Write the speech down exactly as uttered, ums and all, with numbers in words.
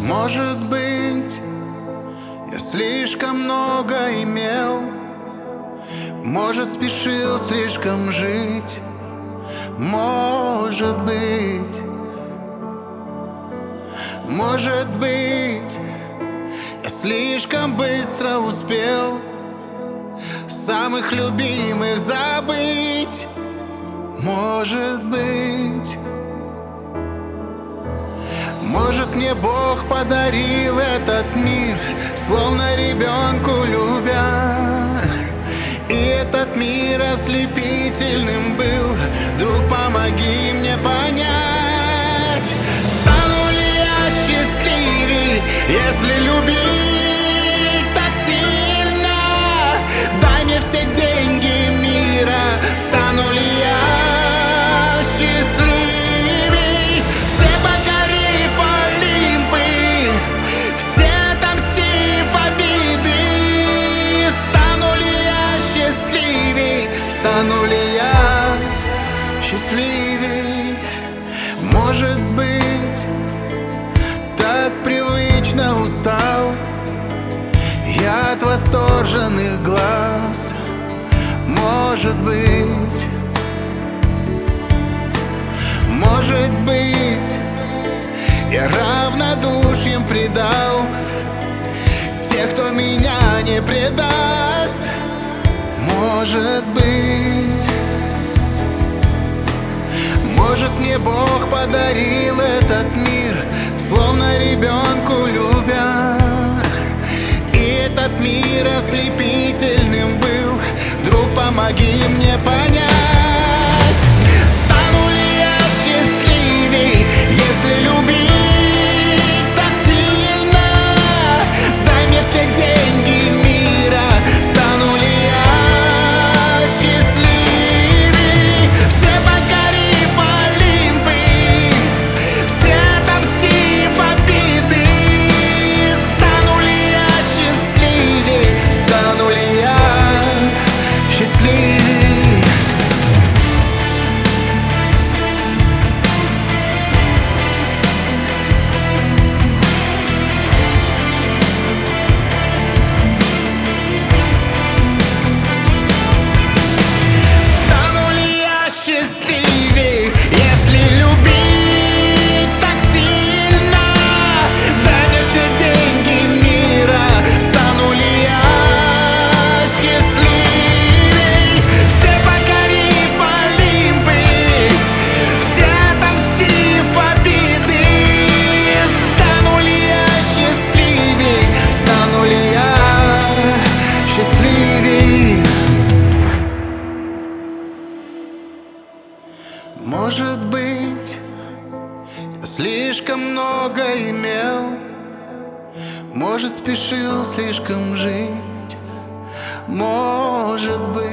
Может быть, я слишком много имел, может, спешил слишком жить. Может быть, может быть, я слишком быстро успел самых любимых забыть. Может быть, может, мне Бог подарил этот мир, словно ребенку любя. И этот мир ослепительным был. Друг, помоги мне понять, стану ли я счастливей, если любить так сильно. Дай мне все деньги мира, стану ли я счастливей, все покорив Олимпы, все отомстив обиды. Стану ли я счастливей, стану ли я счастливей? Может быть, так привычно устал я от восторженных глаз. Может быть, может быть, я равнодушием предал тех, кто меня не предаст. Может быть, может, мне Бог подарил этот мир, словно ребенку любя. И этот мир ослепительным был. Друг, помоги мне понять, стану ли я счастливей, если любить так сильно. Дай мне все деньги мира, стану ли я счастливей, все покорив Олимпы, все отомстив обиды. Стану ли я счастливей, стану ли я счастливей? Стану ли я счастливей, если любить так сильно? Дай мне все деньги мира, стану ли я счастливей, все покорив Олимпы, все отомстив обиды. Стану ли я счастливей, стану ли я счастливей? Может быть, я слишком много имел, может, спешил слишком жить. Может быть,